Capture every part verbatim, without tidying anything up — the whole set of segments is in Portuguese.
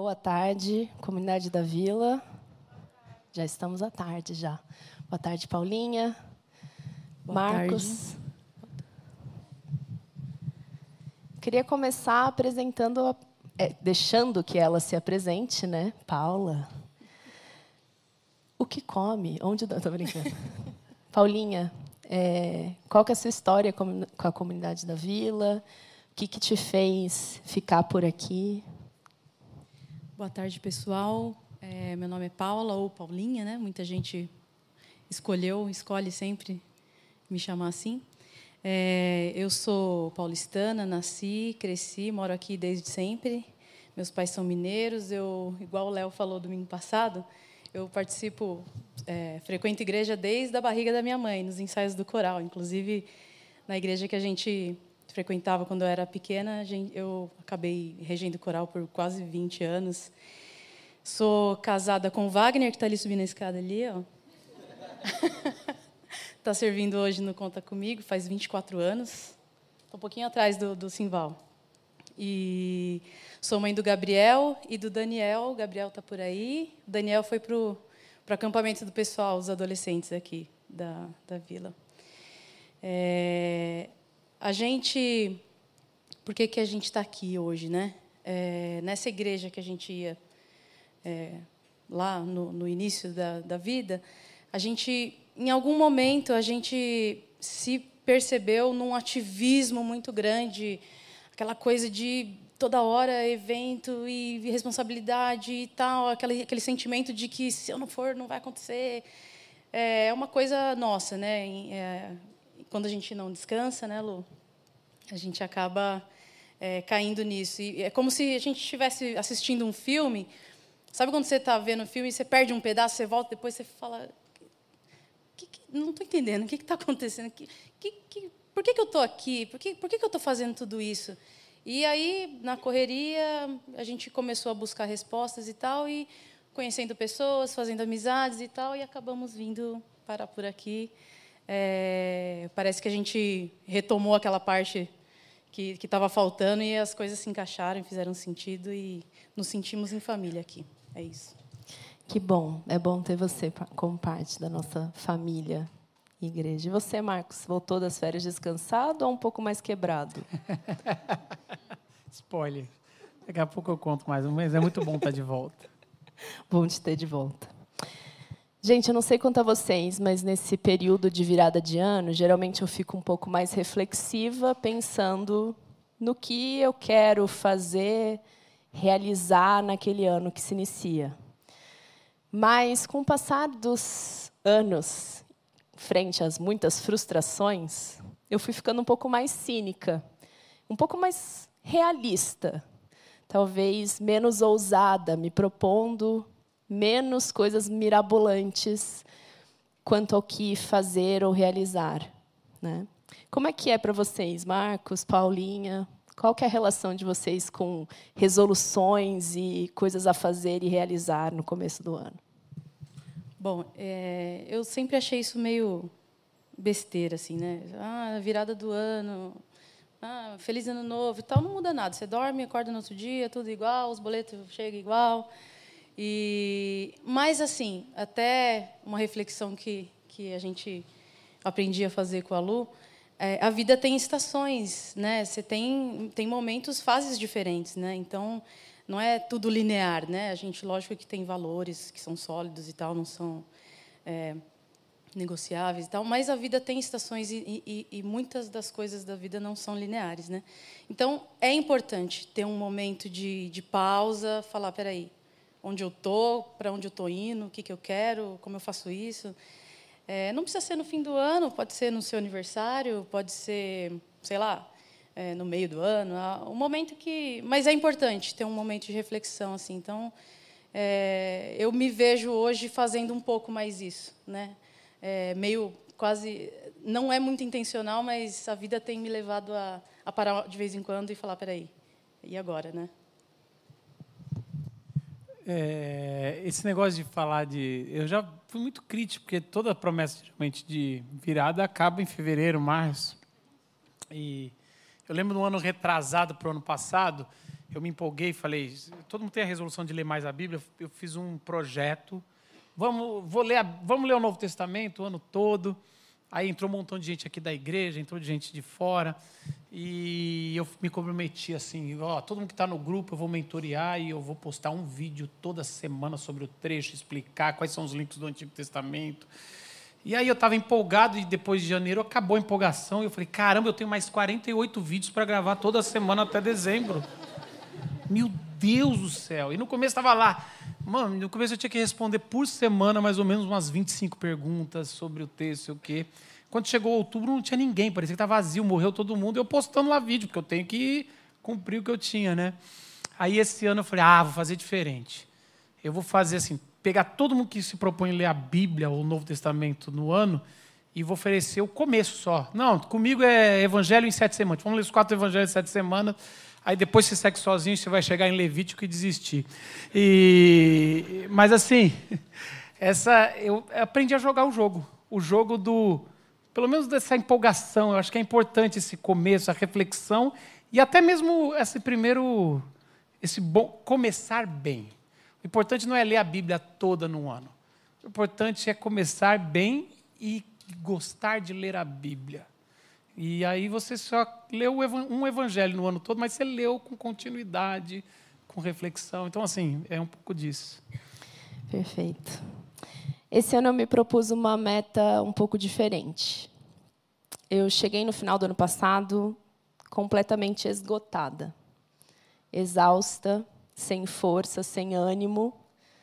Boa tarde, comunidade da Vila. Já estamos à tarde, já. Boa tarde, Paulinha. Boa Marcos. Tarde. Queria começar apresentando, a, é, deixando que ela se apresente, né? Paula. O que come? Onde... Estou brincando. Paulinha, é, qual que é a sua história com a comunidade da Vila? O que, que te fez ficar por aqui? Boa tarde, pessoal. É, meu nome é Paula, ou Paulinha, né? Muita gente escolheu, escolhe sempre me chamar assim. É, eu sou paulistana, nasci, cresci, moro aqui desde sempre. Meus pais são mineiros. Eu, igual o Léo falou domingo passado, eu participo, é, frequento igreja desde a barriga da minha mãe, nos ensaios do coral. Inclusive, na igreja que a gente frequentava quando eu era pequena, eu acabei regendo coral por quase vinte anos. Sou casada com o Wagner, que está ali subindo a escada ali, ó. Está servindo hoje no Conta Comigo, faz vinte e quatro anos. Estou um pouquinho atrás do, do Simval. E sou mãe do Gabriel e do Daniel. O Gabriel está por aí. O Daniel foi para o acampamento do pessoal, os adolescentes aqui da, da vila. É, a gente... Por que, que a gente está aqui hoje, né? É, nessa igreja que a gente ia é, lá no, no início da, da vida, a gente... Em algum momento, a gente se percebeu num ativismo muito grande, aquela coisa de toda hora evento e responsabilidade e tal, aquele, aquele sentimento de que se eu não for, não vai acontecer. É uma coisa nossa, né? É, quando a gente não descansa, né, Lu? A gente acaba é, caindo nisso. E é como se a gente estivesse assistindo um filme. Sabe quando você está vendo um filme e você perde um pedaço, você volta, depois você fala... Que que, não estou entendendo, o que está acontecendo? Que, que, que, por que, que eu estou aqui? Por que, por que, que eu estou fazendo tudo isso? E aí, na correria, a gente começou a buscar respostas e tal, e conhecendo pessoas, fazendo amizades e tal, e acabamos vindo parar por aqui. É, parece que a gente retomou aquela parte que estava faltando e as coisas se encaixaram, fizeram sentido, e nos sentimos em família aqui. É isso. Que bom, é bom ter você como parte da nossa família e igreja. E você, Marcos, voltou das férias descansado ou um pouco mais quebrado? Spoiler. Daqui a pouco eu conto mais um mês. É muito bom estar de volta. Bom te ter de volta. Gente, eu não sei quanto a vocês, mas nesse período de virada de ano, geralmente eu fico um pouco mais reflexiva, pensando no que eu quero fazer, realizar naquele ano que se inicia. Mas, com o passar dos anos, frente às muitas frustrações, eu fui ficando um pouco mais cínica, um pouco mais realista, talvez menos ousada, me propondo menos coisas mirabolantes quanto ao que fazer ou realizar, né? Como é que é para vocês, Marcos, Paulinha? Qual que é a relação de vocês com resoluções e coisas a fazer e realizar no começo do ano? Bom, é, eu sempre achei isso meio besteira, assim, né? Ah, virada do ano, ah, feliz ano novo e tal, não muda nada. Você dorme, acorda no outro dia, tudo igual, os boletos chegam igual. E, mas, assim, até uma reflexão que, que a gente aprendia a fazer com a Lu, é, a vida tem estações, né? Você tem, tem momentos, fases diferentes, né? Então, não é tudo linear, né? A gente, lógico que tem valores que são sólidos e tal, não são é, negociáveis e tal, mas a vida tem estações e, e, e muitas das coisas da vida não são lineares, né? Então, é importante ter um momento de, de pausa, falar, espera aí, onde eu estou, para onde eu estou indo, o que, que eu quero, como eu faço isso. É, não precisa ser no fim do ano, pode ser no seu aniversário, pode ser, sei lá, é, no meio do ano. Um momento que, mas é importante ter um momento de reflexão, assim. Então, é, eu me vejo hoje fazendo um pouco mais isso, né? É, meio quase, não é muito intencional, mas a vida tem me levado a, a parar de vez em quando e falar, peraí, e agora, né? É, esse negócio de falar de... Eu já fui muito crítico, porque toda promessa geralmente de virada acaba em fevereiro, março. E eu lembro no ano retrasado para o ano passado, eu me empolguei e falei, todo mundo tem a resolução de ler mais a Bíblia, eu fiz um projeto, vamos, vou ler a, vamos ler o Novo Testamento o ano todo. Aí entrou um montão de gente aqui da igreja, entrou gente de fora, e eu me comprometi assim, ó, todo mundo que está no grupo eu vou mentorear e eu vou postar um vídeo toda semana sobre o trecho, explicar quais são os links do Antigo Testamento. E aí eu estava empolgado e depois de janeiro acabou a empolgação e eu falei, caramba, eu tenho mais quarenta e oito vídeos para gravar toda semana até dezembro. Meu Deus do céu! E no começo estava lá, mano, no começo eu tinha que responder por semana mais ou menos umas vinte e cinco perguntas sobre o texto, sei o quê. Quando chegou outubro não tinha ninguém, parecia que estava vazio, morreu todo mundo, eu postando lá vídeo, porque eu tenho que cumprir o que eu tinha, né? Aí esse ano eu falei, ah, vou fazer diferente. Eu vou fazer assim, pegar todo mundo que se propõe a ler a Bíblia ou o Novo Testamento no ano e vou oferecer o começo só. Não, comigo é Evangelho em sete semanas. Vamos ler os quatro Evangelhos em sete semanas. Aí depois você segue sozinho, você vai chegar em Levítico e desistir. E, mas assim, essa, eu aprendi a jogar o jogo. O jogo do, pelo menos dessa empolgação. Eu acho que é importante esse começo, a reflexão e até mesmo esse primeiro, esse bom, começar bem. O importante não é ler a Bíblia toda no ano. O importante é começar bem e gostar de ler a Bíblia. E aí você só leu um evangelho no ano todo, mas você leu com continuidade, com reflexão. Então, assim, é um pouco disso. Perfeito. Esse ano eu me propus uma meta um pouco diferente. Eu cheguei no final do ano passado completamente esgotada, exausta, sem força, sem ânimo,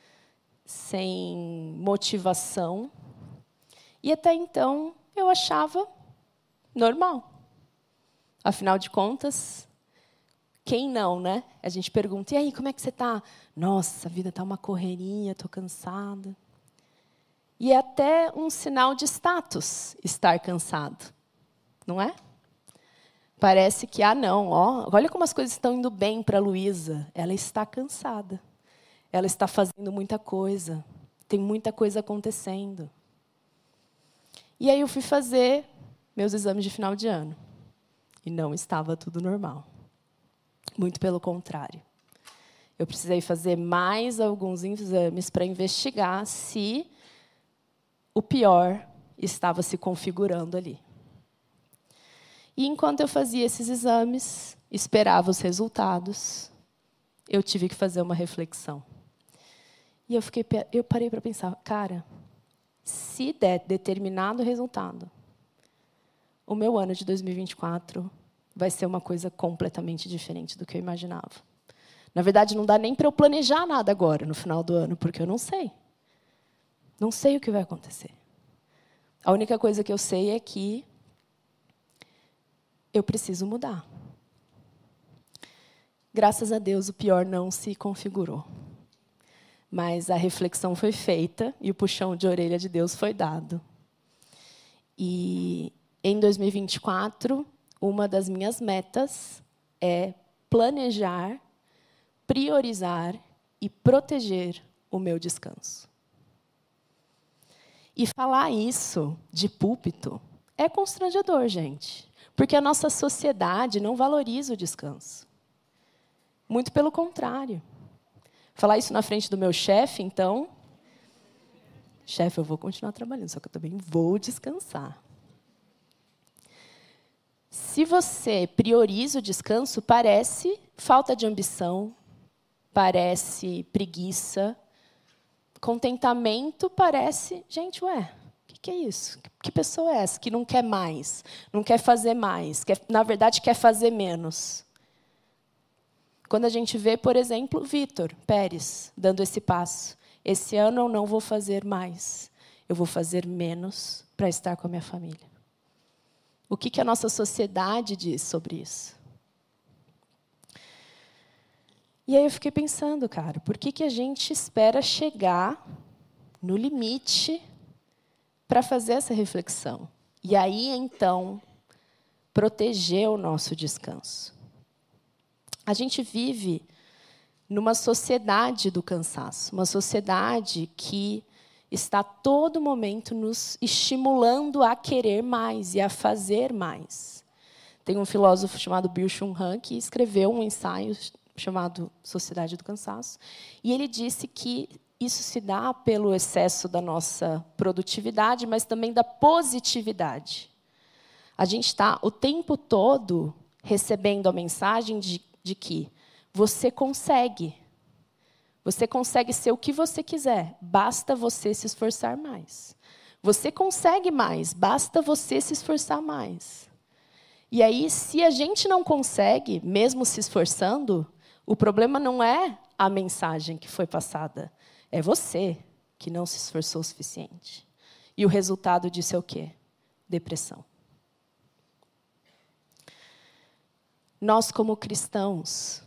sem motivação. E até então eu achava normal. Afinal de contas, quem não, né? A gente pergunta, e aí, como é que você está? Nossa, a vida está uma correria, estou cansada. E é até um sinal de status estar cansado, não é? Parece que, ah, não, ó, olha como as coisas estão indo bem para a Luísa. Ela está cansada. Ela está fazendo muita coisa. Tem muita coisa acontecendo. E aí eu fui fazer meus exames de final de ano. E não estava tudo normal. Muito pelo contrário. Eu precisei fazer mais alguns exames para investigar se o pior estava se configurando ali. E, enquanto eu fazia esses exames, esperava os resultados, eu tive que fazer uma reflexão. E eu, fiquei, eu parei para pensar, cara, se der determinado resultado, o meu ano de dois mil e vinte e quatro vai ser uma coisa completamente diferente do que eu imaginava. Na verdade, não dá nem para eu planejar nada agora, no final do ano, porque eu não sei. Não sei o que vai acontecer. A única coisa que eu sei é que eu preciso mudar. Graças a Deus, o pior não se configurou. Mas a reflexão foi feita e o puxão de orelha de Deus foi dado. E, em dois mil e vinte e quatro, uma das minhas metas é planejar, priorizar e proteger o meu descanso. E falar isso de púlpito é constrangedor, gente. Porque a nossa sociedade não valoriza o descanso. Muito pelo contrário. Falar isso na frente do meu chefe, então... Chefe, eu vou continuar trabalhando, só que eu também vou descansar. Se você prioriza o descanso, parece falta de ambição, parece preguiça. Contentamento parece... Gente, ué... O que é isso? Que pessoa é essa que não quer mais, não quer fazer mais, quer, na verdade, quer fazer menos? Quando a gente vê, por exemplo, Vitor Pérez dando esse passo. Esse ano eu não vou fazer mais, eu vou fazer menos para estar com a minha família. O que, que a nossa sociedade diz sobre isso? E aí eu fiquei pensando, cara, por que, que a gente espera chegar no limite para fazer essa reflexão? E aí, então, proteger o nosso descanso. A gente vive numa sociedade do cansaço, uma sociedade que está a todo momento nos estimulando a querer mais e a fazer mais. Tem um filósofo chamado Byung-Chul Han que escreveu um ensaio chamado Sociedade do Cansaço, e ele disse que isso se dá pelo excesso da nossa produtividade, mas também da positividade. A gente está o tempo todo recebendo a mensagem de, de que você consegue. Você consegue ser o que você quiser, basta você se esforçar mais. Você consegue mais, basta você se esforçar mais. E aí, se a gente não consegue, mesmo se esforçando, o problema não é a mensagem que foi passada, é você que não se esforçou o suficiente. E o resultado disso é o quê? Depressão. Nós, como cristãos,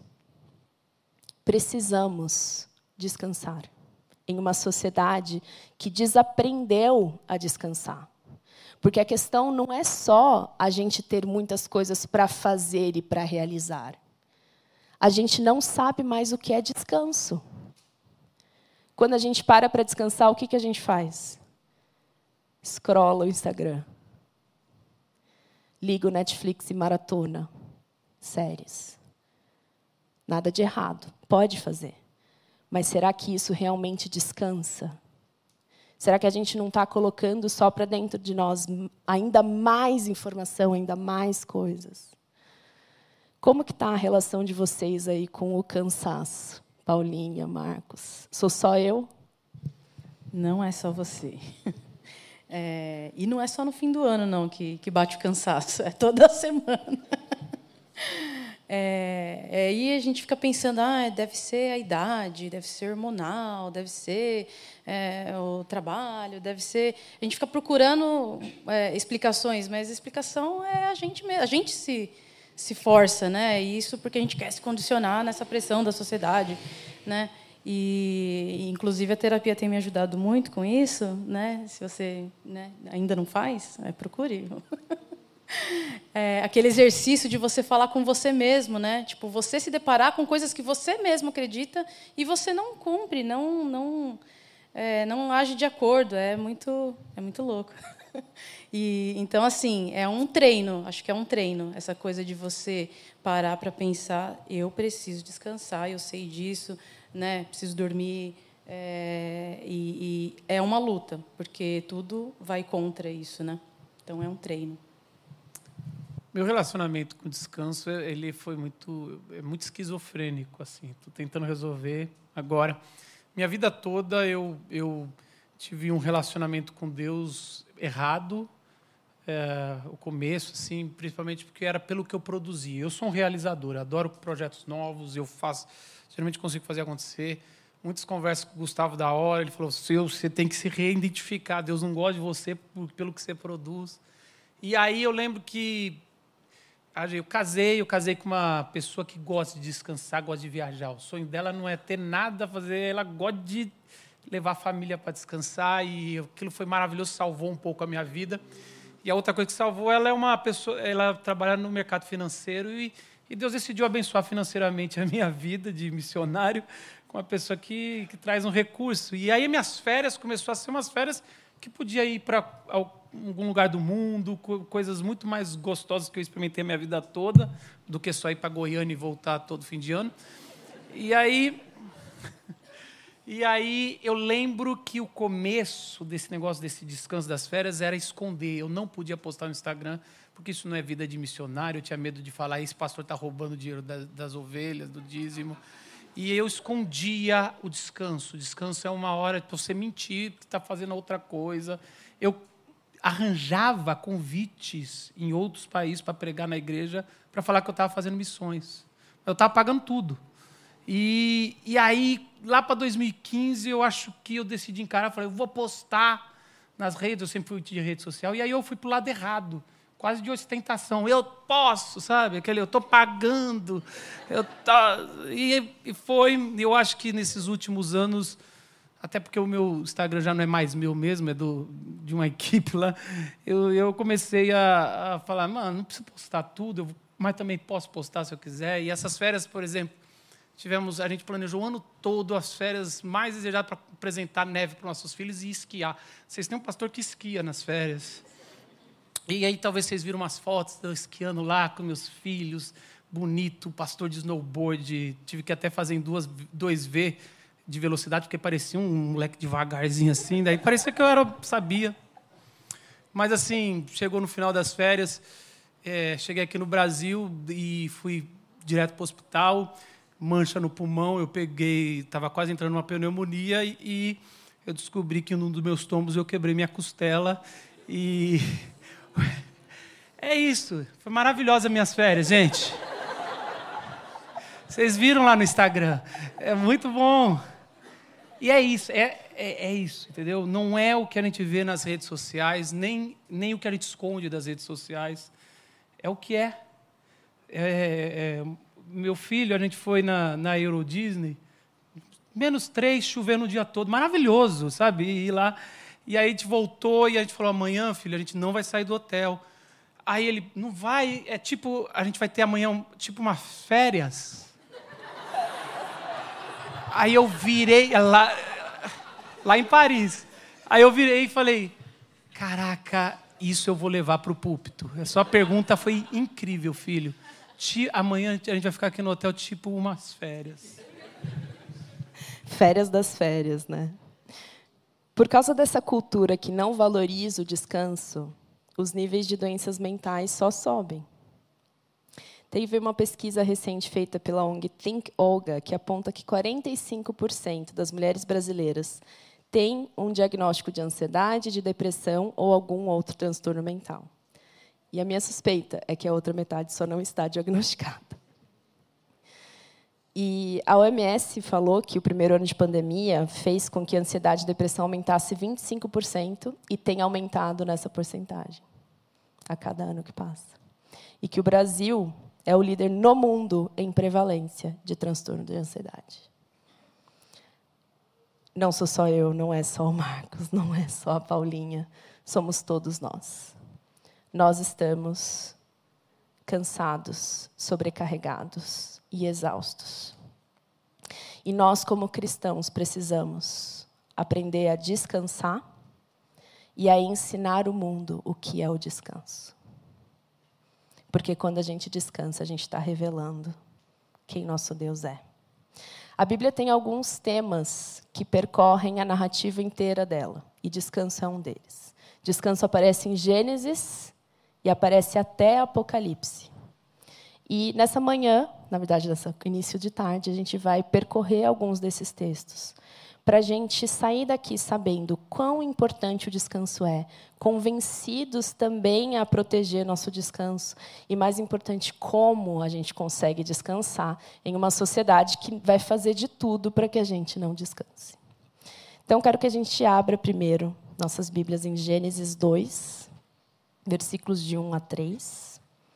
precisamos descansar em uma sociedade que desaprendeu a descansar. Porque a questão não é só a gente ter muitas coisas para fazer e para realizar. A gente não sabe mais o que é descanso. Quando a gente para para descansar, o que, que a gente faz? Scrolla o Instagram. Liga o Netflix e maratona séries. Nada de errado, pode fazer. Mas será que isso realmente descansa? Será que a gente não está colocando só para dentro de nós ainda mais informação, ainda mais coisas? Como que está a relação de vocês aí com o cansaço? Paulinha, Marcos. Sou só eu? Não é só você. É, e não é só no fim do ano, não, que, que bate o cansaço. É toda semana. É, é, aí a gente fica pensando, ah, deve ser a idade, deve ser hormonal, deve ser é, o trabalho, deve ser... A gente fica procurando é, explicações, mas a explicação é a gente mesmo. A gente se, se força, né? Isso porque a gente quer se condicionar nessa pressão da sociedade, né? E, inclusive, a terapia tem me ajudado muito com isso, né? Se você, né, ainda não faz, é, procure. É, aquele exercício de você falar com você mesmo, né? Tipo, você se deparar com coisas que você mesmo acredita e você não cumpre, não, não, é, não age de acordo. É muito, é muito louco. E, então, assim, é um treino. Acho que é um treino essa coisa de você parar para pensar: eu preciso descansar, eu sei disso, né? Preciso dormir. É, e, e é uma luta, porque tudo vai contra isso, né? Então, é um treino. Meu relacionamento com o descanso, ele foi muito, é muito esquizofrênico, assim. Estou tentando resolver agora. Minha vida toda eu, eu tive um relacionamento com Deus errado, é, o começo, assim, principalmente porque era pelo que eu produzia. Eu sou um realizador, adoro projetos novos, eu faço, geralmente consigo fazer acontecer. Muitas conversas com o Gustavo da hora, ele falou: você tem que se reidentificar, Deus não gosta de você pelo que você produz. E aí eu lembro que eu casei, eu casei com uma pessoa que gosta de descansar, gosta de viajar. O sonho dela não é ter nada a fazer, ela gosta de levar a família para descansar, e aquilo foi maravilhoso, salvou um pouco a minha vida. E a outra coisa que salvou, ela é uma pessoa, ela trabalha no mercado financeiro, e, e Deus decidiu abençoar financeiramente a minha vida de missionário com uma pessoa que, que traz um recurso. E aí minhas férias começaram a ser umas férias que podia ir para algum lugar do mundo, coisas muito mais gostosas que eu experimentei a minha vida toda, do que só ir para Goiânia e voltar todo fim de ano. E aí, e aí eu lembro que o começo desse negócio, desse descanso das férias, era esconder. Eu não podia postar no Instagram, porque isso não é vida de missionário. Eu tinha medo de falar: esse pastor está roubando o dinheiro das, das ovelhas, do dízimo. E eu escondia o descanso. O descanso é uma hora para você mentir, que está fazendo outra coisa. Eu arranjava convites em outros países para pregar na igreja, para falar que eu estava fazendo missões. Eu estava pagando tudo. E, e aí, lá para dois mil e quinze, eu acho que eu decidi encarar, falei: eu vou postar nas redes, eu sempre fui de rede social, e aí eu fui para o lado errado, quase de ostentação. Eu posso, sabe? Aquele, eu estou pagando. Eu tô... e, e foi, eu acho que nesses últimos anos, até porque o meu Instagram já não é mais meu mesmo, é do, de uma equipe lá, eu, eu comecei a, a falar: mano, não preciso postar tudo, eu, mas também posso postar se eu quiser. E essas férias, por exemplo, tivemos, a gente planejou o ano todo as férias mais desejadas para apresentar neve para os nossos filhos e esquiar. Vocês têm um pastor que esquia nas férias. E aí talvez vocês viram umas fotos de eu esquiando lá com meus filhos, bonito, pastor de snowboard. Tive que até fazer em duas, dois V de velocidade, porque parecia um moleque devagarzinho assim. Daí parecia que eu era, sabia. Mas, assim, chegou no final das férias, é, cheguei aqui no Brasil e fui direto para o hospital, mancha no pulmão, eu peguei, estava quase entrando numa pneumonia e, e eu descobri que num dos meus tombos eu quebrei minha costela e... É isso. Foi maravilhosa as minhas férias, gente. Vocês viram lá no Instagram. É muito bom. E é isso, é, é, é isso, entendeu? Não é o que a gente vê nas redes sociais, nem, nem o que a gente esconde das redes sociais. É o que é. é, é meu filho, a gente foi na, na Euro Disney, menos três, chovendo o dia todo. Maravilhoso, sabe? E ir lá. E aí a gente voltou e a gente falou, amanhã, filho, a gente não vai sair do hotel. Aí ele, não vai, é tipo, a gente vai ter amanhã um, tipo umas férias. Aí eu virei, lá, lá em Paris, aí eu virei e falei, caraca, isso eu vou levar para o púlpito. A sua pergunta foi incrível, filho. Amanhã a gente vai ficar aqui no hotel tipo umas férias. Férias das férias, né? Por causa dessa cultura que não valoriza o descanso, os níveis de doenças mentais só sobem. Teve uma pesquisa recente feita pela O N G Think Olga, que aponta que quarenta e cinco por cento das mulheres brasileiras têm um diagnóstico de ansiedade, de depressão ou algum outro transtorno mental. E a minha suspeita é que a outra metade só não está diagnosticada. E a O M S falou que o primeiro ano de pandemia fez com que a ansiedade e a depressão aumentasse vinte e cinco por cento e tem aumentado nessa porcentagem a cada ano que passa. E que o Brasil é o líder no mundo em prevalência de transtorno de ansiedade. Não sou só eu, não é só o Marcos, não é só a Paulinha, somos todos nós. Nós estamos cansados, sobrecarregados e exaustos. E nós, como cristãos, precisamos aprender a descansar e a ensinar o mundo o que é o descanso. Porque quando a gente descansa, a gente está revelando quem nosso Deus é. A Bíblia tem alguns temas que percorrem a narrativa inteira dela, e descanso é um deles. Descanso aparece em Gênesis e aparece até Apocalipse. E nessa manhã, na verdade, nesse início de tarde, a gente vai percorrer alguns desses textos, para a gente sair daqui sabendo quão importante o descanso é, convencidos também a proteger nosso descanso, e, mais importante, como a gente consegue descansar em uma sociedade que vai fazer de tudo para que a gente não descanse. Então, quero que a gente abra primeiro nossas Bíblias em Gênesis dois, versículos de um a três.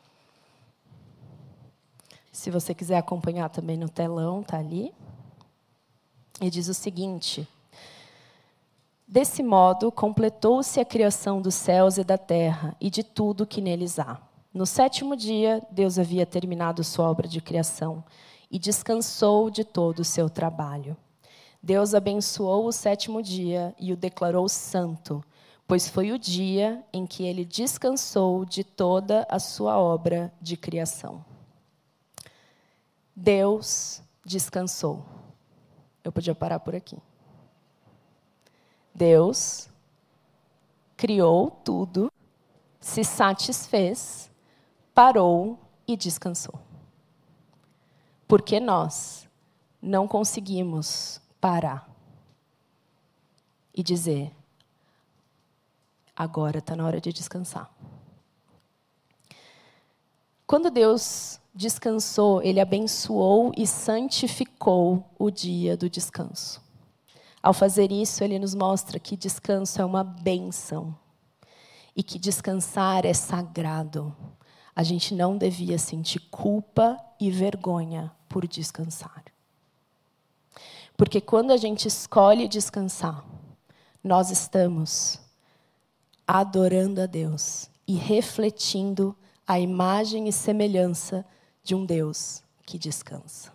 Se você quiser acompanhar também no telão, está ali. E diz o seguinte: desse modo, completou-se a criação dos céus e da terra e de tudo que neles há. No sétimo dia, Deus havia terminado sua obra de criação e descansou de todo o seu trabalho. Deus abençoou o sétimo dia e o declarou santo, pois foi o dia em que ele descansou de toda a sua obra de criação. Deus descansou. Eu podia parar por aqui. Deus criou tudo, se satisfez, parou e descansou. Porque nós não conseguimos parar e dizer, agora está na hora de descansar. Quando Deus descansou, ele abençoou e santificou o dia do descanso. Ao fazer isso, ele nos mostra que descanso é uma bênção e que descansar é sagrado. A gente não devia sentir culpa e vergonha por descansar. Porque quando a gente escolhe descansar, nós estamos adorando a Deus e refletindo a imagem e semelhança de um Deus que descansa.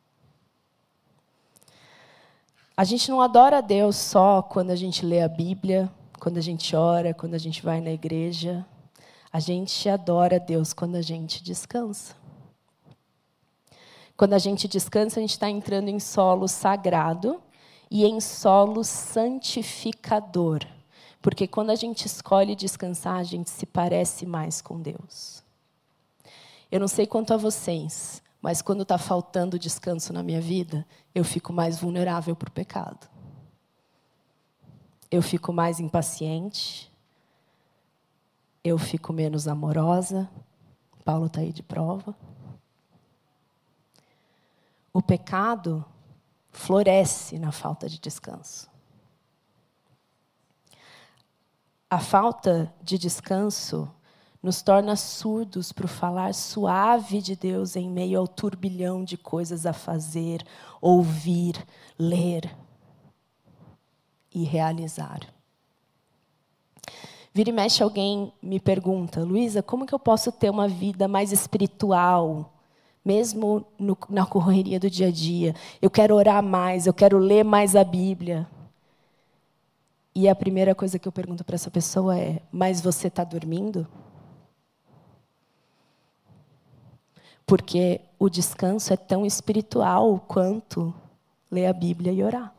A gente não adora a Deus só quando a gente lê a Bíblia, quando a gente ora, quando a gente vai na igreja. A gente adora a Deus quando a gente descansa. Quando a gente descansa, a gente está entrando em solo sagrado e em solo santificador. Porque quando a gente escolhe descansar, a gente se parece mais com Deus. Eu não sei quanto a vocês, mas quando está faltando descanso na minha vida, eu fico mais vulnerável para o pecado. Eu fico mais impaciente. Eu fico menos amorosa. Paulo está aí de prova. O pecado floresce na falta de descanso. A falta de descanso nos torna surdos para o falar suave de Deus em meio ao turbilhão de coisas a fazer, ouvir, ler e realizar. Vira e mexe, alguém me pergunta: Luísa, como que eu posso ter uma vida mais espiritual, mesmo no, na correria do dia a dia? Eu quero orar mais, eu quero ler mais a Bíblia. E a primeira coisa que eu pergunto para essa pessoa é: mas você está dormindo? Porque o descanso é tão espiritual quanto ler a Bíblia e orar.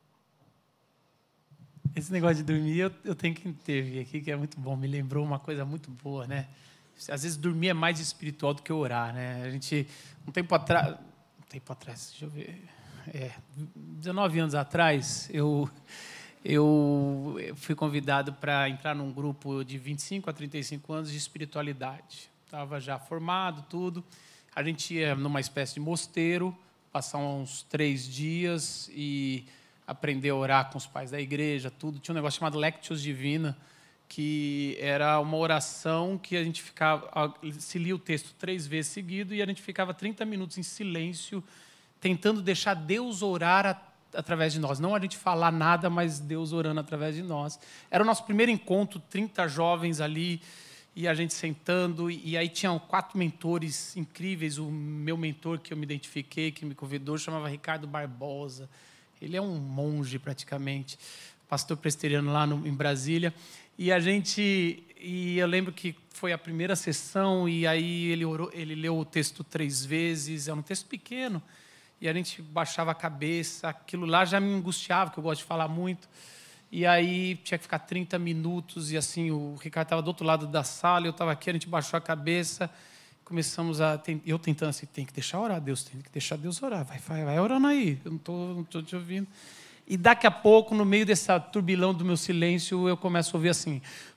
Esse negócio de dormir, eu, eu tenho que intervir aqui, que é muito bom. Me lembrou uma coisa muito boa, né? Às vezes dormir é mais espiritual do que orar, né? A gente, um tempo atrás, um tempo atrás, deixa eu ver, é, dezenove anos atrás, eu, eu fui convidado para entrar num grupo de vinte e cinco a trinta e cinco anos de espiritualidade. Estava já formado, tudo. A gente ia numa espécie de mosteiro, passar uns três dias e aprender a orar com os pais da igreja, tudo. Tinha um negócio chamado Lectio Divina, que era uma oração que a gente ficava, se lia o texto três vezes seguido e a gente ficava trinta minutos em silêncio, tentando deixar Deus orar a, através de nós. Não a gente falar nada, mas Deus orando através de nós. Era o nosso primeiro encontro, trinta jovens ali, e a gente sentando, e aí tinham quatro mentores incríveis. O meu mentor, que eu me identifiquei, que me convidou, chamava Ricardo Barbosa. Ele é um monge, praticamente, pastor presbiteriano lá no, em Brasília. E a gente, e eu lembro que foi a primeira sessão, e aí ele, orou, ele leu o texto três vezes, é um texto pequeno, e a gente baixava a cabeça, aquilo lá já me angustiava, porque eu gosto de falar muito. E aí tinha que ficar trinta minutos, e assim, o Ricardo estava do outro lado da sala, eu estava aqui, a gente baixou a cabeça, começamos a... Eu tentando assim, tem que deixar orar, Deus, tem que deixar Deus orar, vai, vai, vai orando aí, eu não estou não tô te ouvindo. E daqui a pouco, no meio desse turbilhão do meu silêncio, eu começo a ouvir assim...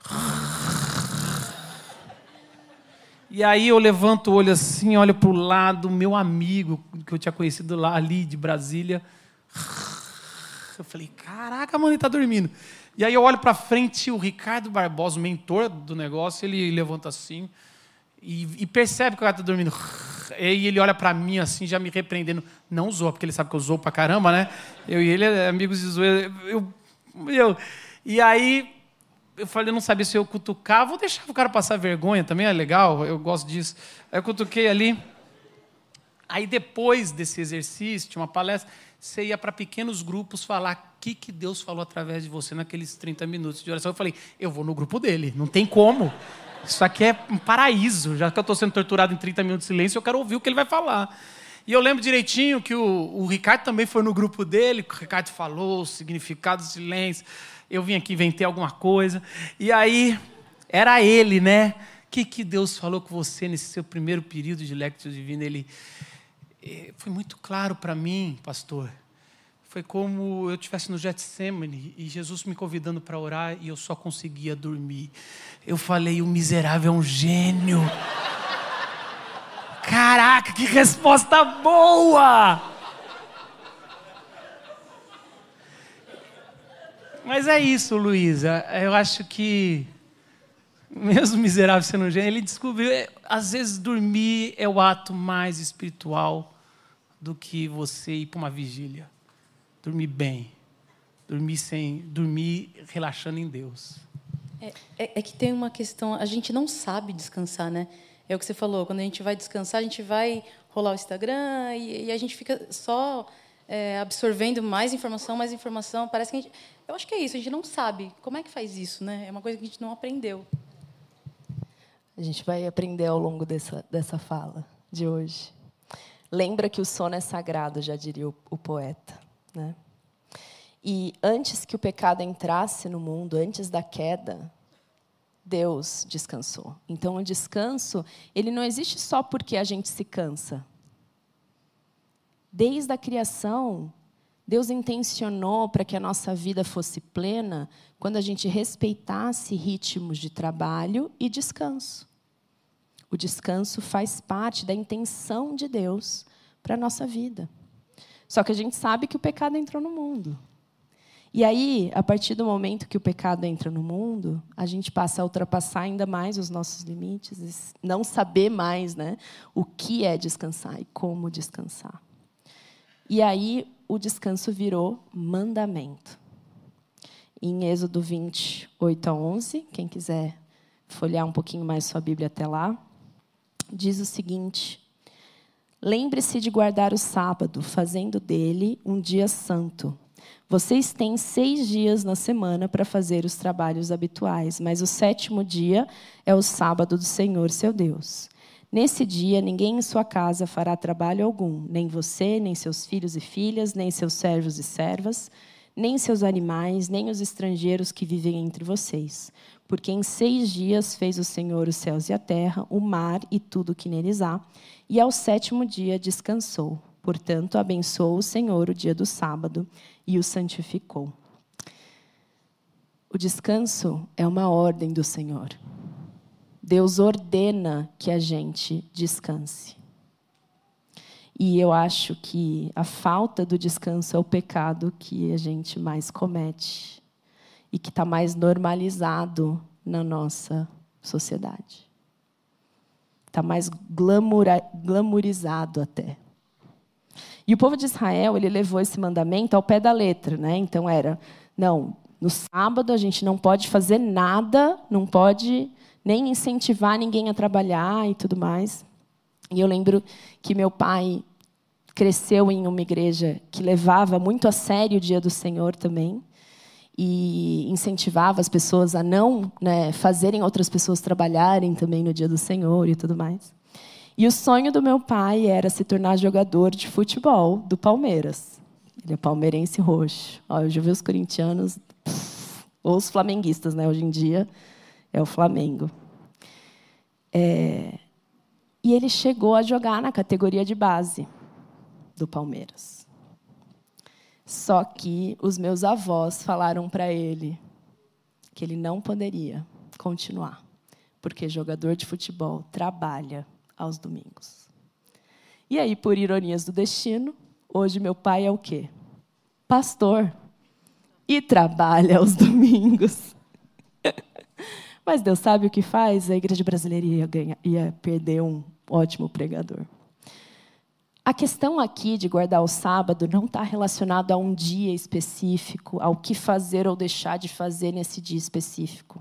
E aí eu levanto o olho assim, olho para o lado, meu amigo, que eu tinha conhecido lá ali de Brasília... Eu falei, caraca, mano, ele está dormindo. E aí eu olho para frente, o Ricardo Barbosa, o mentor do negócio, ele levanta assim e, e percebe que o cara está dormindo. E ele olha para mim assim, já me repreendendo. Não zoa, porque ele sabe que eu zoo pra caramba, né? Eu e ele, amigos de zoeira. Eu, eu, e aí eu falei, eu não sabia se eu cutucar. Vou deixar o cara passar vergonha também, é legal, eu gosto disso. Aí eu cutuquei ali. Aí depois desse exercício, tinha uma palestra... Você ia para pequenos grupos falar o que, que Deus falou através de você naqueles trinta minutos de oração. Eu falei, eu vou no grupo dele, não tem como. Isso aqui é um paraíso. Já que eu estou sendo torturado em trinta minutos de silêncio, eu quero ouvir o que ele vai falar. E eu lembro direitinho que o, o Ricardo também foi no grupo dele, o Ricardo falou o significado do silêncio. Eu vim aqui, inventei alguma coisa. E aí, era ele, né? O que, que Deus falou com você nesse seu primeiro período de Lectio Divina? Ele... Foi muito claro para mim, pastor. Foi como eu estivesse no Getsemane e Jesus me convidando para orar e eu só conseguia dormir. Eu falei, o miserável é um gênio. Caraca, que resposta boa! Mas é isso, Luísa. Eu acho que, mesmo miserável sendo um gênio, ele descobriu, às vezes dormir é o ato mais espiritual do que você ir para uma vigília. Dormir bem. Dormir sem, dormir relaxando em Deus. É, é, é que tem uma questão, a gente não sabe descansar, né? É o que você falou, quando a gente vai descansar, a gente vai rolar o Instagram e, e a gente fica só é, absorvendo mais informação, mais informação. Parece que a gente... Eu acho que é isso, a gente não sabe. Como é que faz isso, né? É uma coisa que a gente não aprendeu. A gente vai aprender ao longo dessa, dessa fala de hoje. Lembra que o sono é sagrado, já diria o, o poeta, né? E antes que o pecado entrasse no mundo, antes da queda, Deus descansou. Então, o descanso, ele não existe só porque a gente se cansa. Desde a criação, Deus intencionou para que a nossa vida fosse plena quando a gente respeitasse ritmos de trabalho e descanso. O descanso faz parte da intenção de Deus para a nossa vida. Só que a gente sabe que o pecado entrou no mundo. E aí, a partir do momento que o pecado entra no mundo, a gente passa a ultrapassar ainda mais os nossos limites, não saber mais, né, o que é descansar e como descansar. E aí, o descanso virou mandamento. Em Êxodo vinte, oito a onze, quem quiser folhear um pouquinho mais sua Bíblia até lá, diz o seguinte: lembre-se de guardar o sábado, fazendo dele um dia santo. Vocês têm seis dias na semana para fazer os trabalhos habituais, mas o sétimo dia é o sábado do Senhor, seu Deus. Nesse dia, ninguém em sua casa fará trabalho algum, nem você, nem seus filhos e filhas, nem seus servos e servas, nem seus animais, nem os estrangeiros que vivem entre vocês. Porque em seis dias fez o Senhor os céus e a terra, o mar e tudo que neles há, e ao sétimo dia descansou. Portanto, abençoou o Senhor o dia do sábado e o santificou. O descanso é uma ordem do Senhor. Deus ordena que a gente descanse. E eu acho que a falta do descanso é o pecado que a gente mais comete e que está mais normalizado na nossa sociedade. Está mais glamoura, glamourizado até. E o povo de Israel, ele levou esse mandamento ao pé da letra, né? Então era, não, no sábado a gente não pode fazer nada, não pode nem incentivar ninguém a trabalhar e tudo mais. E eu lembro que meu pai cresceu em uma igreja que levava muito a sério o dia do Senhor também, e incentivava as pessoas a não, né, fazerem outras pessoas trabalharem também no dia do Senhor e tudo mais. E o sonho do meu pai era se tornar jogador de futebol do Palmeiras. Ele é palmeirense roxo. Ó, eu já vi os corintianos, pff, ou os flamenguistas, né? Hoje em dia é o Flamengo. É... E ele chegou a jogar na categoria de base do Palmeiras. Só que os meus avós falaram para ele que ele não poderia continuar, porque jogador de futebol trabalha aos domingos. E aí, por ironias do destino, hoje meu pai é o quê? Pastor. E trabalha aos domingos. Mas Deus sabe o que faz? A igreja brasileira ia, ganhar, ia perder um ótimo pregador. A questão aqui de guardar o sábado não está relacionada a um dia específico, ao que fazer ou deixar de fazer nesse dia específico.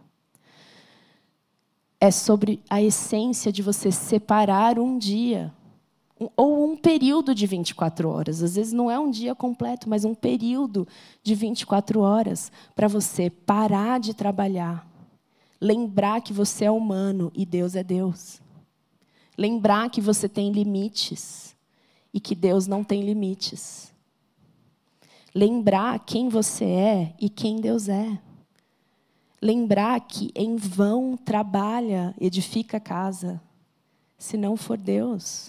É sobre a essência de você separar um dia, ou um período de vinte e quatro horas. Às vezes não é um dia completo, mas um período de vinte e quatro horas para você parar de trabalhar. Lembrar que você é humano e Deus é Deus. Lembrar que você tem limites e que Deus não tem limites. Lembrar quem você é e quem Deus é. Lembrar que em vão trabalha, edifica a casa, se não for Deus.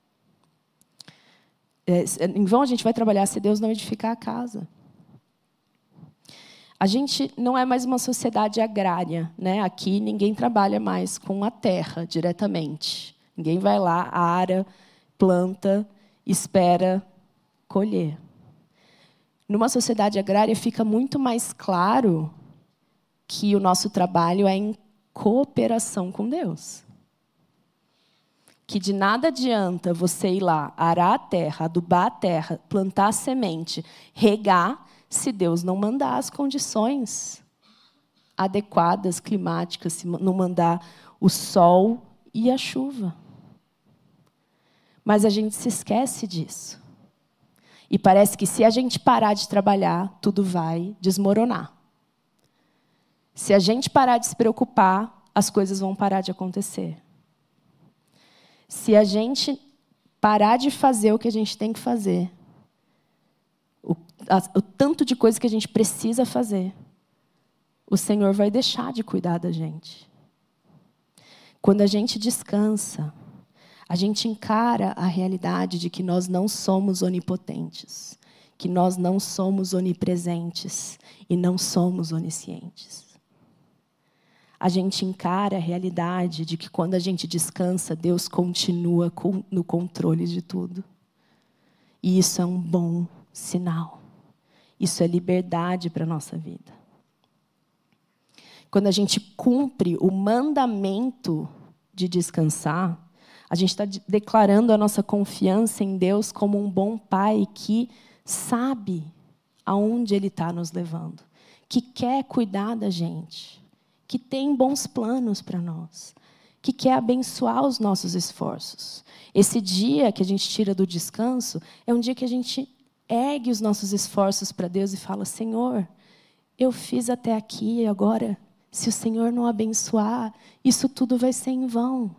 É, em vão a gente vai trabalhar se Deus não edificar a casa. A gente não é mais uma sociedade agrária, né? Aqui ninguém trabalha mais com a terra diretamente. Ninguém vai lá, ara, planta, espera colher. Numa sociedade agrária fica muito mais claro que o nosso trabalho é em cooperação com Deus. Que de nada adianta você ir lá, arar a terra, adubar a terra, plantar a semente, regar, se Deus não mandar as condições adequadas, climáticas, se não mandar o sol e a chuva. Mas a gente se esquece disso. E parece que se a gente parar de trabalhar, tudo vai desmoronar. Se a gente parar de se preocupar, as coisas vão parar de acontecer. Se a gente parar de fazer o que a gente tem que fazer, o, a, o tanto de coisa que a gente precisa fazer, o Senhor vai deixar de cuidar da gente. Quando a gente descansa, a gente encara a realidade de que nós não somos onipotentes, que nós não somos onipresentes e não somos oniscientes. A gente encara a realidade de que quando a gente descansa, Deus continua com, no controle de tudo. E isso é um bom sinal. Isso é liberdade para a nossa vida. Quando a gente cumpre o mandamento de descansar, a gente está declarando a nossa confiança em Deus como um bom pai que sabe aonde Ele está nos levando, que quer cuidar da gente, que tem bons planos para nós, que quer abençoar os nossos esforços. Esse dia que a gente tira do descanso é um dia que a gente ergue os nossos esforços para Deus e fala: Senhor, eu fiz até aqui e agora, se o Senhor não abençoar, isso tudo vai ser em vão.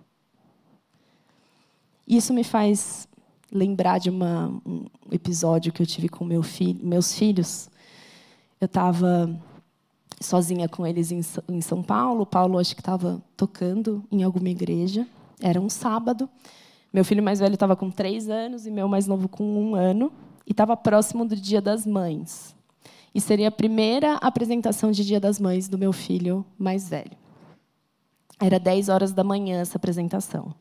Isso me faz lembrar de uma, um episódio que eu tive com meu filho, meus filhos. Eu estava sozinha com eles em, em São Paulo. O Paulo, acho que estava tocando em alguma igreja. Era um sábado. Meu filho mais velho estava com três anos e meu mais novo com um ano. E estava próximo do Dia das Mães. E seria a primeira apresentação de Dia das Mães do meu filho mais velho. Era dez horas da manhã essa apresentação.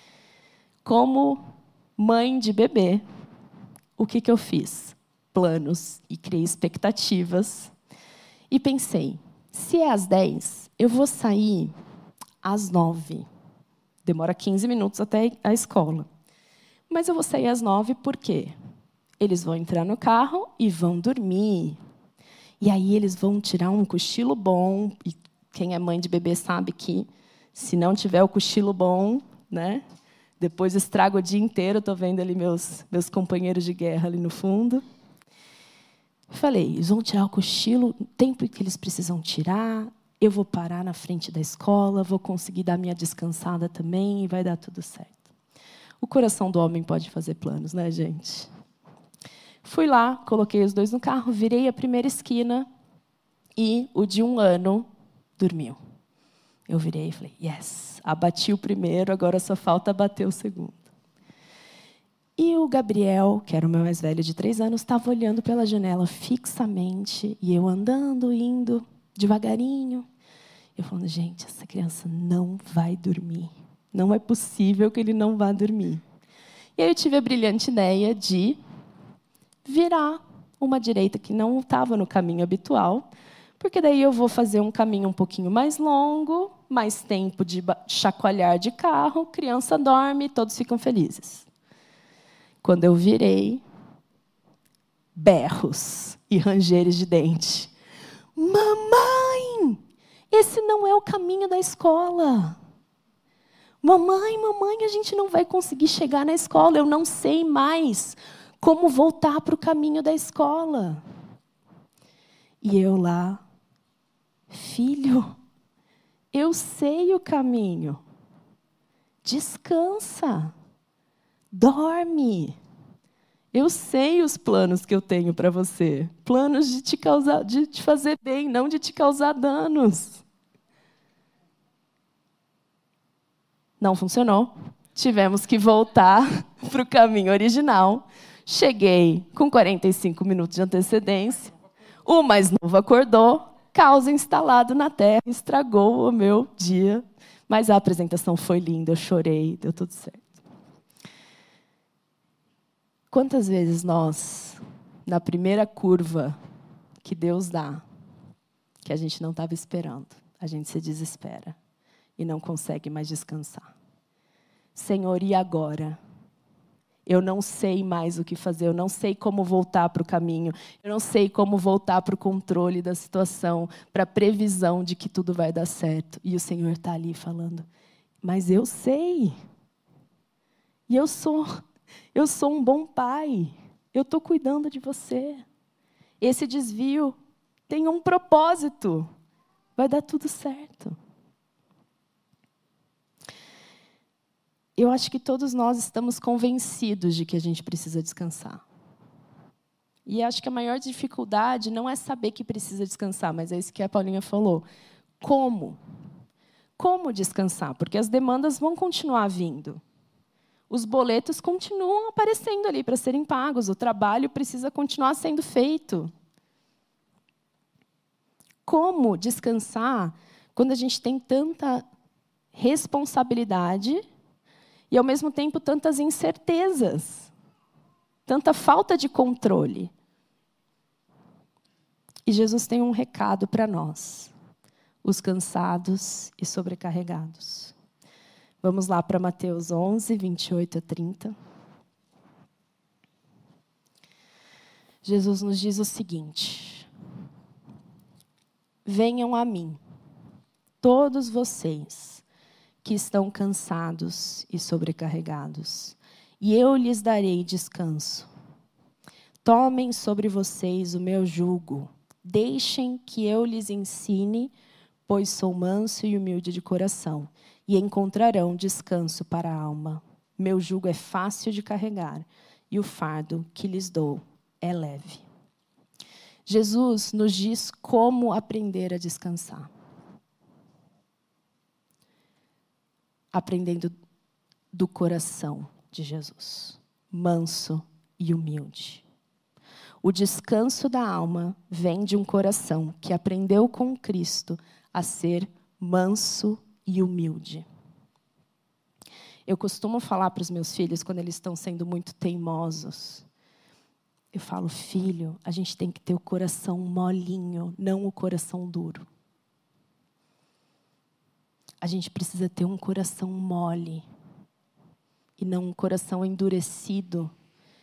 Como mãe de bebê, o que, que eu fiz? Planos e criei expectativas. E pensei, se é às dez, eu vou sair às nove. Demora quinze minutos até a escola. Mas eu vou sair às nove por quê? Eles vão entrar no carro e vão dormir. E aí eles vão tirar um cochilo bom. E quem é mãe de bebê sabe que, se não tiver o cochilo bom, né, depois estraga o dia inteiro. Estou vendo ali meus, meus companheiros de guerra ali no fundo. Falei, eles vão tirar o cochilo, o tempo que eles precisam tirar. Eu vou parar na frente da escola, vou conseguir dar minha descansada também e vai dar tudo certo. O coração do homem pode fazer planos, né, gente? Fui lá, coloquei os dois no carro, virei a primeira esquina e o de um ano dormiu. Eu virei e falei, yes, abati o primeiro, agora só falta abater o segundo. E o Gabriel, que era o meu mais velho de três anos, estava olhando pela janela fixamente, e eu andando, indo, devagarinho. Eu falando, gente, essa criança não vai dormir. Não é possível que ele não vá dormir. E aí eu tive a brilhante ideia de virar uma direita que não estava no caminho habitual, porque daí eu vou fazer um caminho um pouquinho mais longo, mais tempo de chacoalhar de carro, criança dorme, todos ficam felizes. Quando eu virei, berros e rangeres de dente. Mamãe, esse não é o caminho da escola. Mamãe, mamãe, a gente não vai conseguir chegar na escola. Eu não sei mais como voltar para o caminho da escola. E eu lá, filho, eu sei o caminho. Descansa. Dorme. Eu sei os planos que eu tenho para você. Planos de te causar, de te fazer bem, não de te causar danos. Não funcionou. Tivemos que voltar para o caminho original. Cheguei com quarenta e cinco minutos de antecedência. O mais novo acordou, caos instalado na terra, estragou o meu dia. Mas a apresentação foi linda, eu chorei, deu tudo certo. Quantas vezes nós, na primeira curva que Deus dá, que a gente não estava esperando, a gente se desespera e não consegue mais descansar. Senhor, e agora? Eu não sei mais o que fazer, eu não sei como voltar para o caminho, eu não sei como voltar para o controle da situação, para a previsão de que tudo vai dar certo. E o Senhor está ali falando, mas eu sei. E eu sou... Eu sou um bom pai. Eu estou cuidando de você. Esse desvio tem um propósito. Vai dar tudo certo. eu acho que todos nós estamos convencidos de que a gente precisa descansar. E acho que a maior dificuldade não é saber que precisa descansar, mas é isso que a Paulinha falou. Como? Como descansar? Porque as demandas vão continuar vindo. Os boletos continuam aparecendo ali para serem pagos. O trabalho precisa continuar sendo feito. Como descansar quando a gente tem tanta responsabilidade e, ao mesmo tempo, tantas incertezas, tanta falta de controle? E Jesus tem um recado para nós, os cansados e sobrecarregados. Vamos lá para Mateus onze, vinte e oito a trinta. Jesus nos diz o seguinte: venham a mim, todos vocês que estão cansados e sobrecarregados, e eu lhes darei descanso. Tomem sobre vocês o meu jugo, deixem que eu lhes ensine, pois sou manso e humilde de coração, e encontrarão descanso para a alma. Meu jugo é fácil de carregar, e o fardo que lhes dou é leve. Jesus nos diz como aprender a descansar. Aprendendo do coração de Jesus, manso e humilde. O descanso da alma vem de um coração que aprendeu com Cristo a ser manso e humilde. Eu costumo falar para os meus filhos, quando eles estão sendo muito teimosos, eu falo: filho, a gente tem que ter o coração molinho, não o coração duro. A gente precisa ter um coração mole e não um coração endurecido.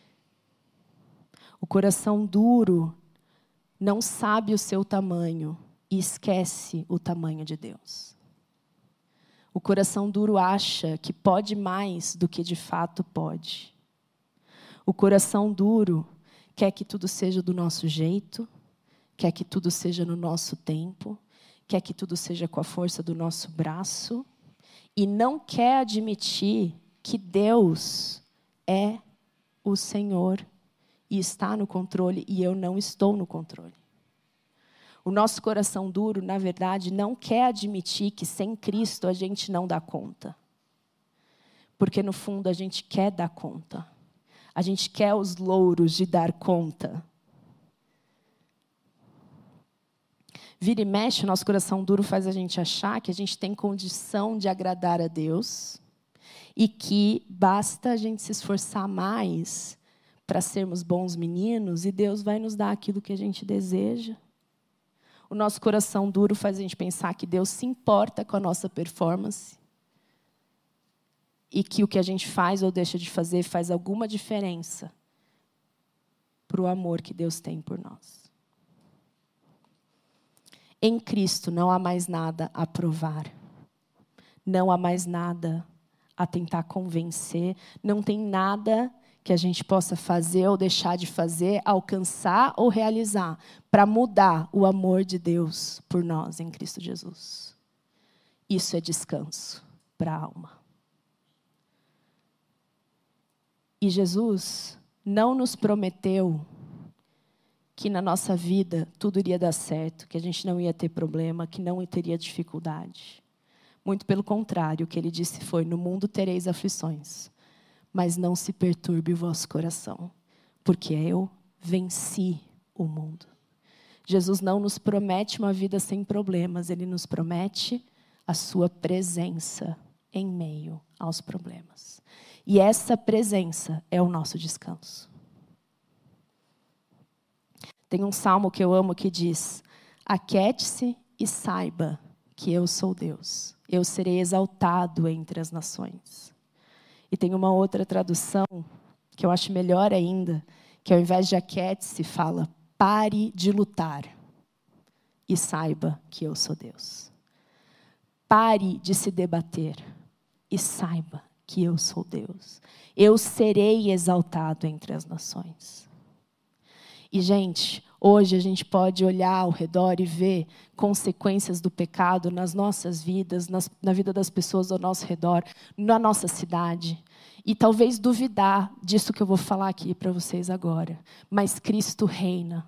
O coração duro não sabe o seu tamanho e esquece o tamanho de Deus. O coração duro acha que pode mais do que de fato pode. O coração duro quer que tudo seja do nosso jeito, quer que tudo seja no nosso tempo, quer que tudo seja com a força do nosso braço e não quer admitir que Deus é o Senhor e está no controle e eu não estou no controle. O nosso coração duro, na verdade, não quer admitir que sem Cristo a gente não dá conta. Porque, no fundo, a gente quer dar conta. A gente quer os louros de dar conta. Vira e mexe, o nosso coração duro faz a gente achar que a gente tem condição de agradar a Deus e que basta a gente se esforçar mais para sermos bons meninos e Deus vai nos dar aquilo que a gente deseja. O nosso coração duro faz a gente pensar que Deus se importa com a nossa performance e que o que a gente faz ou deixa de fazer faz alguma diferença para o amor que Deus tem por nós. Em Cristo não há mais nada a provar, não há mais nada a tentar convencer, não tem nada que a gente possa fazer ou deixar de fazer, alcançar ou realizar, para mudar o amor de Deus por nós em Cristo Jesus. Isso é descanso para a alma. E Jesus não nos prometeu que na nossa vida tudo iria dar certo, que a gente não ia ter problema, que não teria dificuldade. Muito pelo contrário, o que ele disse foi: no mundo tereis aflições, mas não se perturbe o vosso coração, porque eu venci o mundo. Jesus não nos promete uma vida sem problemas, ele nos promete a sua presença em meio aos problemas. E essa presença é o nosso descanso. Tem um salmo que eu amo que diz: aquiete-se e saiba que eu sou Deus. Eu serei exaltado entre as nações. E tem uma outra tradução, que eu acho melhor ainda, que ao invés de aquiete-se, fala: pare de lutar e saiba que eu sou Deus. Pare de se debater e saiba que eu sou Deus. Eu serei exaltado entre as nações. E, gente, Hoje a gente pode olhar ao redor e ver consequências do pecado nas nossas vidas, nas, na vida das pessoas ao nosso redor, na nossa cidade. E talvez duvidar disso que eu vou falar aqui para vocês agora. Mas Cristo reina.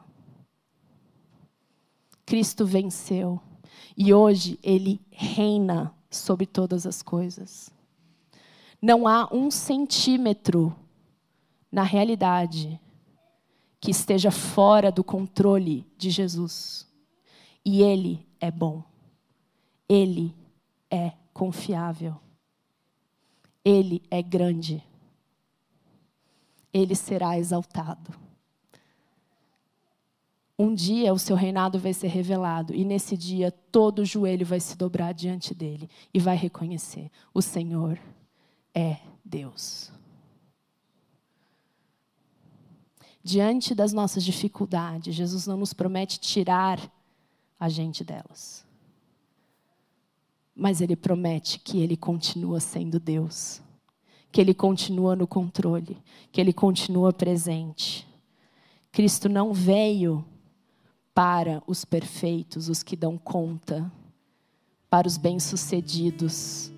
Cristo venceu. E hoje Ele reina sobre todas as coisas. Não há um centímetro na realidade que esteja fora do controle de Jesus. E Ele é bom. Ele é confiável. Ele é grande. Ele será exaltado. Um dia o seu reinado vai ser revelado. E nesse dia todo joelho vai se dobrar diante dele. E vai reconhecer: o Senhor é Deus. Diante das nossas dificuldades, Jesus não nos promete tirar a gente delas. Mas Ele promete que Ele continua sendo Deus. Que Ele continua no controle. Que Ele continua presente. Cristo não veio para os perfeitos, os que dão conta, para os bem-sucedidos.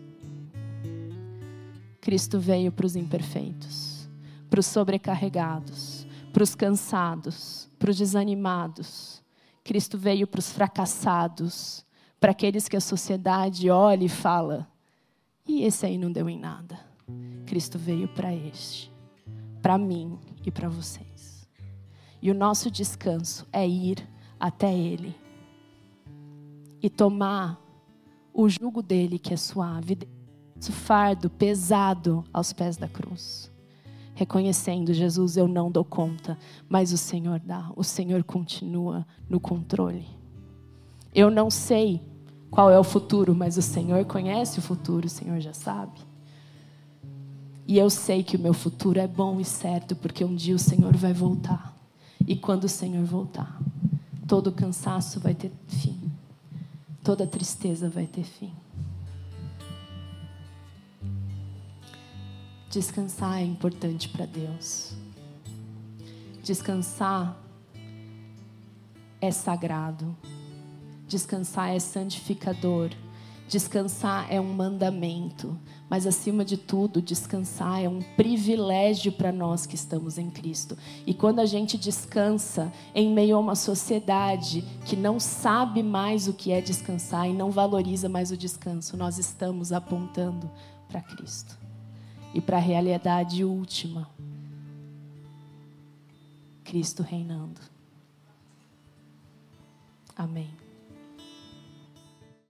Cristo veio para os imperfeitos, para os sobrecarregados, para os cansados, para os desanimados. Cristo veio para os fracassados, para aqueles que a sociedade olha e fala: e esse aí não deu em nada. Cristo veio para este, para mim e para vocês. E o nosso descanso é ir até Ele e tomar o jugo dele, que é suave, o fardo pesado aos pés da cruz. Reconhecendo: Jesus, eu não dou conta, mas o Senhor dá. O Senhor continua no controle. Eu não sei qual é o futuro, mas o Senhor conhece o futuro, o Senhor já sabe. E eu sei que o meu futuro é bom e certo, porque um dia o Senhor vai voltar. E quando o Senhor voltar, todo cansaço vai ter fim. Toda tristeza vai ter fim. Descansar é importante para Deus. Descansar é sagrado. Descansar é santificador. Descansar é um mandamento. Mas, acima de tudo, descansar é um privilégio para nós que estamos em Cristo. E quando a gente descansa em meio a uma sociedade que não sabe mais o que é descansar e não valoriza mais o descanso, nós estamos apontando para Cristo. E para a realidade última. Cristo reinando. Amém.